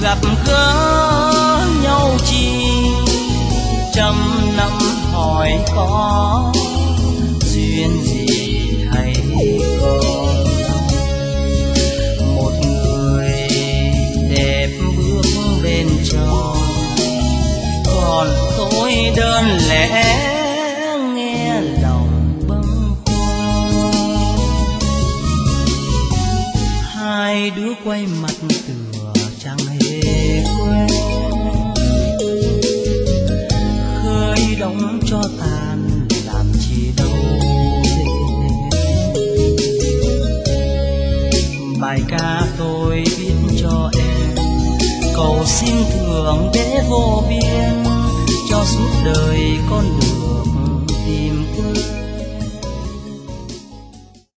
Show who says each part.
Speaker 1: gặp gỡ nhau chi, trăm năm hỏi có duyên gì hay không. Một người đẹp bước bên trong, còn tôi đơn lẻ nghe lòng bâng khuâng. Hai đứa quay mặt tựa chẳng hề quen, khơi đóng cho tàn làm chi đâu dễ. Bài ca tôi viết cho em, cầu xin thượng đế vô biên, cho suốt đời con được tìm tới.